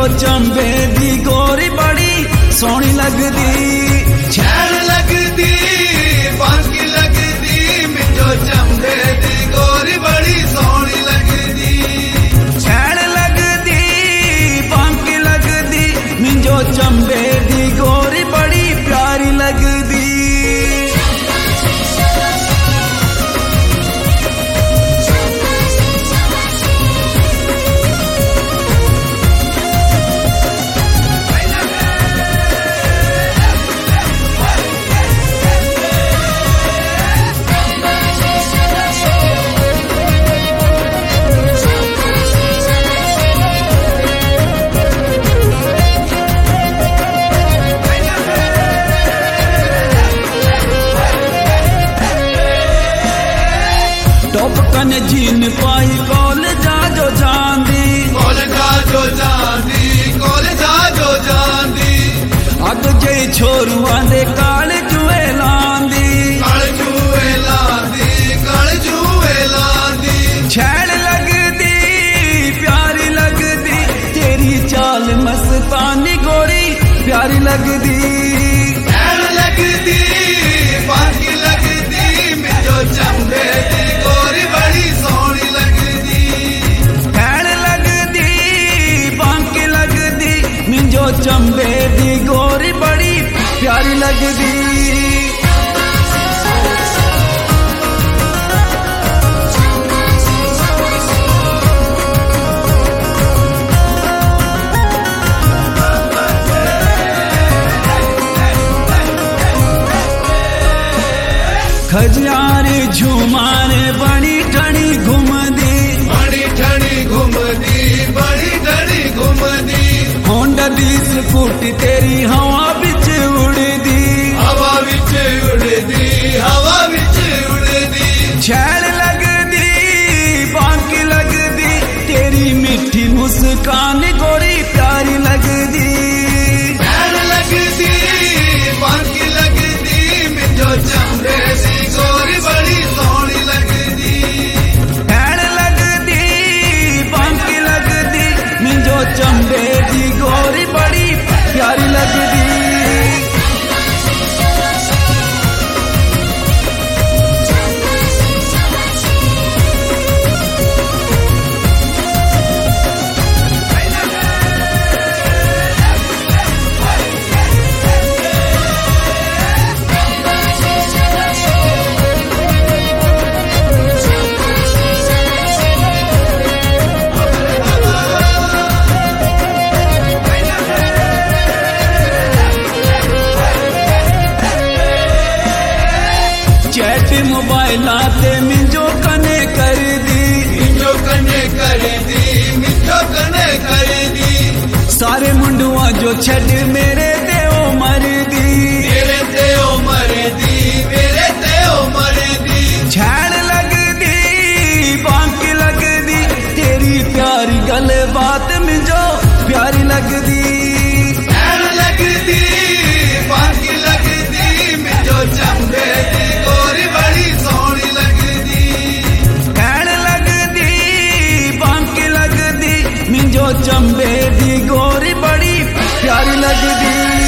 मिंजो चंबे दी गोरी बड़ी सोहनी लगदी। छैल लगदी बांकी लगदी मिंजो चंबे दी गोरी बड़ी सोहनी लगदी। छैल लगदी बांकी लगदी मिंजो चंबे दी गोरी बड़ी प्यारी लगदी। टॉप कन जीन पाई कॉलेज जो जांदी। कॉलेज जो जांदी कॉलेज जो जांदी। अग जे छोरुआ दे काले जुए लांदी। काले जुए लांदी काले जुए लांदी। छैल लगदी प्यारी लगदी तेरी चाल मस्तानी गोरी प्यारी लगदी। छैल लगदी बांकी लगदी मिंजो चंबे दी गोरी बड़ी सोहनी लगदी। छैल लगदी बांकी लगदी मिंजो चंबे दी गोरी बड़ी प्यारी लगदी। खजियारे झुमारे बड़ी ठणी घुमदी। बड़ी ठणी घुमदी बड़ी ठणी घुमदी। होंडा दी स्कूटी तेरी हवा बिच उड़दी। हवा बिच उड़दी हवा बिच उड़दी। छैल लगदी बांकी लगदी तेरी मीठी मुस्कान गोरी प्यारी लगदी। छैल लगदी बांकी लगदी मिंजो चंबे दी गोरी बड़ी सोहनी लगदी। छैल लगदी बांकी लगदी मिंजो चंबे दी गोरी बड़ी प्यारी लगदी। चैट मोबाइल आते मिंजो कने कर दी। मिंजो कने कर दी मिंजो कने कर दी। सारे मुंडुआ जो छड़ मेरे देओ मर दी। मेरे देओ मर दी मेरे देओ मर दी। छैल लगदी बांकी लगदी तेरी प्यारी गल बात मिंजो प्यारी लगदी। छैल लगदी बांकी लगदी मिंजो चंबे दी गोरी बड़ी सोहनी लगदी। छैल लगदी बांकी लगदी मिंजो चंबे दी गोरी बड़ी प्यारी लगदी।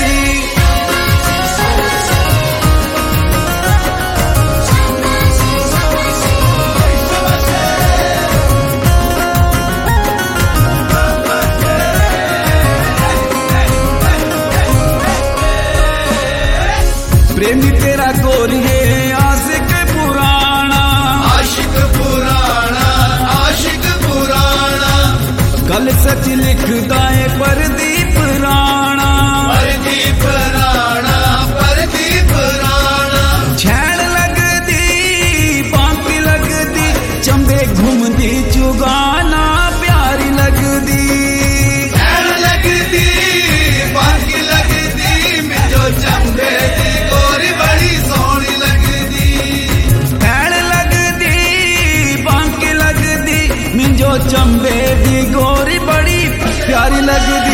प्रेमी तेरा गोरिये आशिक पुराना। आशिक पुराना आशिक पुराना। गल सच लिखदा है परदीप राणा। परदीप राणा परदीप राणा। छैल लगदी बांकी लगदी चंबे घूमदी चुगाना प्यारी लगदी। छैल लगदी बांकी लगदी मिंजो चंबे दी गोरी बड़ी सोहनी लगदी। छैल लगदी बांकी लगदी मिंजो चंबे दी गोरी बड़ी प्यारी लगदी।